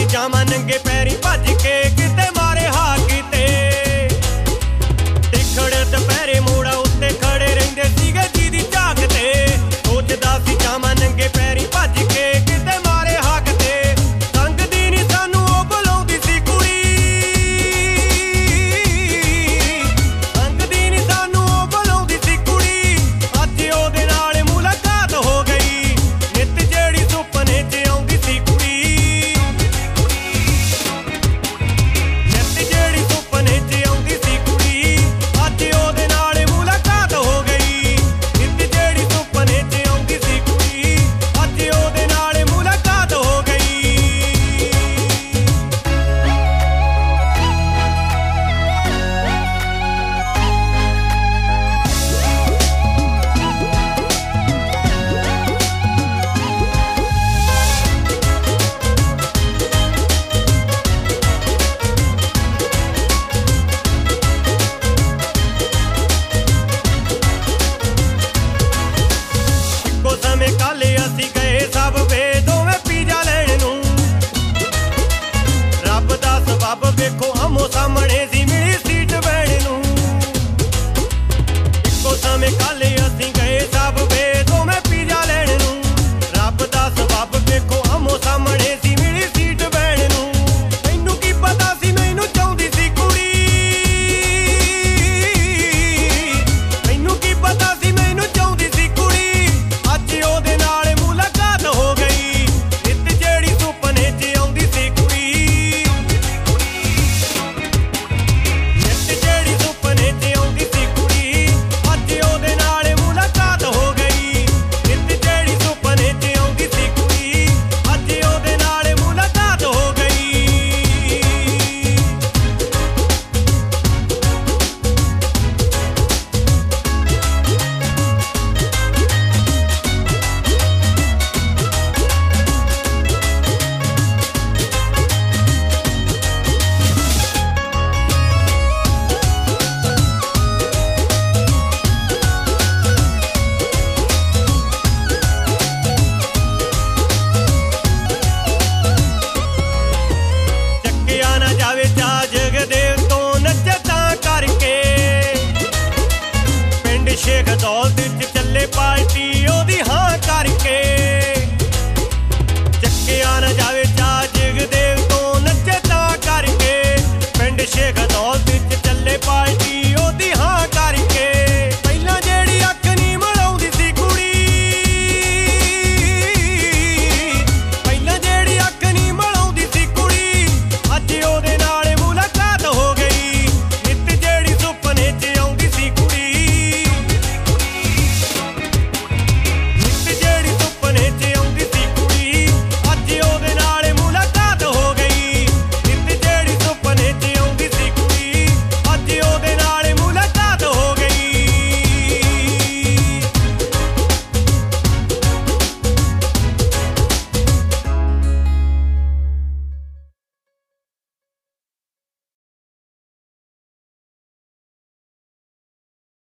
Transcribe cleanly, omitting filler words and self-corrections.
ਜਾਵਾਂ ਨੰਗੇ ਪੈਰੀਂ ਭੱਜ ਕੇ ਕਿਤੇ ਮਾਰੇ ਹਾਕ ਤੇ ਟਿਕੜ ਦੁਪਹਿਰੇ ਮੋੜਾ ਉੱਤੇ ਖੜੇ ਰਹਿੰਦੇ ਸੀਗੇ ਜਿਹਦੀ ਝਾਕ ਤੇ ਸੋਚਦਾ ਸੀ ਜਾਵਾਂ ਨੰਗੇ ਪੈਰੀਂ ਭੱਜ ਕੇ ਕਿਤੇ ਮਾਰੇ ਹਾਕ ਤੇ ਸੰਗਦੀ ਨੀ ਸਾਨੂੰ ਉਹ ਬੁਲਾਉਂਦੀ ਸੀ ਕੁੜੀ ਸੰਗਦੀ ਨੀ ਸਾਨੂੰ ਉਹ ਬੁਲਾਉਂਦੀ ਸੀ ਕੁੜੀ ਅੱਜ ਉਹਦੇ ਨਾਲ ਮੁਲਾਕਾਤ ਹੋ ਗਈ ਨਿੱਤ ਜਿਹੜੀ ਸੁਪਨੇ 'ਚ ਆਉਂਦੀ ਸੀ ਕੁੜੀ ਨਿੱਤ ਜਿਹੜੀ ਸੁਪਨੇ 'ਚ ਆਉਂਦੀ ਸੀ ਕੁੜੀ ਅੱਜ ਉਹਦੇ ਨਾਲ ਮੁਲਾਕਾਤ ਹੋ ਗਈ ਨਿੱਤ ਜਿਹੜੀ ਸੁਪਨੇ 'ਚ ਆਉਂਦੀ ਸੀ ਕੁੜੀ ਅੱਜ ਉਹਦੇ ਨਾਲ ਮੁਲਾਕਾਤ ਹੋ ਗਈ ਇੱਕੋ ਸਮੇਂ ਕੱਲ੍ਹ ਅਸੀਂ ਗਏ ਸਭ ਵੇ ਦੋਵੇਂ ਪੀਜ਼ਾ ਲੈਣ ਨੂੰ ਰੱਬ ਦਾ ਸਬੱਬ ਵੇਖੋ ਆਮੋ ਸਾਹਮਣੇ ਸੀ ਮਿਲੀ ਸੀਟ ਬਹਿਣ ਨੂੰ ਇੱਕੋ ਸਮੇਂ ਕੱਲ੍ਹ ਅਸੀਂ ਗਏ ਸਭ ਵੇ ਦੋਵੇਂ ਪੀਜ਼ਾ ਲੈਣ ਨੂੰ ਰੱਬ ਦਾ ਸਬੱਬ ਵੇਖੋ ਆਮੋ ਸਾਹਮਣੇ ਸੀ ਮਿਲੀ ਸੀਟ ਬਹਿਣ ਨੂੰ ਮੈਨੂੰ ਕੀ ਪਤਾ ਸੀ ਮੈਨੂੰ ਚਾਹੁੰਦੀ ਸੀ ਕੁੜੀ ਮੈਨੂੰ ਕੀ ਪਤਾ ਸੀ ਮੈਨੂੰ ਚਾਹੁੰਦੀ ਸੀ ਕੁੜੀ ਅੱਜ ਉਹਦੇ ਨਾਲ ਮੁਲਾਕਾਤ ਹੋ ਗਈ ਨਿੱਤ ਜਿਹੜੀ ਸੁਪਨੇ 'ਚ ਆਉਂਦੀ ਸੀ ਕੁੜੀ ਨਿੱਤ ਜਿਹੜੀ ਸੁਪਨੇ 'ਚ ਆਉਂਦੀ ਸੀ ਕੁੜੀ ਅੱਜ ਉਹਦੇ ਨਾਲ ਮੁਲਾਕਾਤ ਹੋ ਗਈ ਨਿੱਤ ਜਿਹੜੀ ਸੁਪਨੇ 'ਚ ਆਉਂਦੀ ਸੀ ਕੁੜੀ ਅੱਜ ਉਹਦੇ ਨਾਲ ਮੁਲਾਕਾਤ ਹੋ ਗਈ ਚੱਕਿਆ ਨਾ ਜਾਵੇ ਚਾਅ ਜਗਦੇਵ ਤੋਂ ਨੱਚੇ ਤਾਂ ਕਰਕੇ ਪਿੰਡ ਸ਼ੇਖ ਦੌਲਤ 'ਚ ਚੱਲੇ ਪਾਰਟੀ